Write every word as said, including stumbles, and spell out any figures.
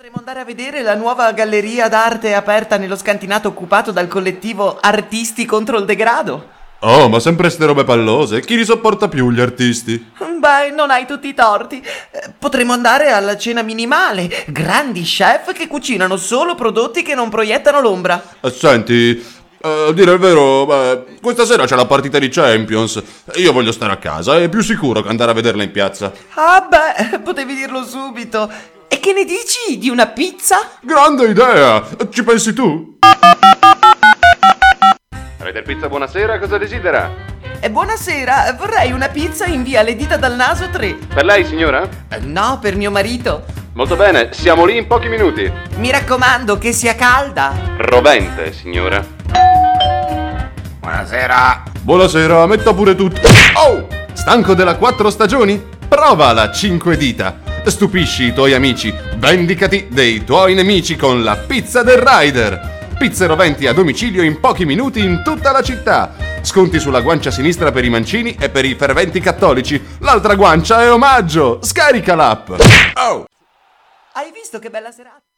Potremmo andare a vedere la nuova galleria d'arte aperta nello scantinato occupato dal collettivo Artisti contro il degrado. Oh, ma sempre ste robe pallose. Chi li sopporta più gli artisti? Beh, non hai tutti i torti. Eh, Potremmo andare alla cena minimale. Grandi chef che cucinano solo prodotti che non proiettano l'ombra. Eh, senti, eh, a dire il vero, beh, questa sera c'è la partita di Champions. Io voglio stare a casa, è più sicuro che andare a vederla in piazza. Ah beh, potevi dirlo subito. E che ne dici di una pizza? Grande idea! Ci pensi tu? Rider Pizza, buonasera, cosa desidera? E buonasera, vorrei una pizza in via Le Dita dal Naso tre. Per lei, signora? Eh, No, per mio marito. Molto bene, siamo lì in pochi minuti. Mi raccomando che sia calda. Rovente, signora. Buonasera. Buonasera, metta pure tutto. Oh! Stanco della quattro stagioni? Prova la cinque dita. Stupisci i tuoi amici, vendicati dei tuoi nemici con la pizza del Rider. Pizze roventi a domicilio in pochi minuti in tutta la città. Sconti sulla guancia sinistra per i mancini e per i ferventi cattolici. L'altra guancia è omaggio. Scarica l'app. Oh! Hai visto che bella serata?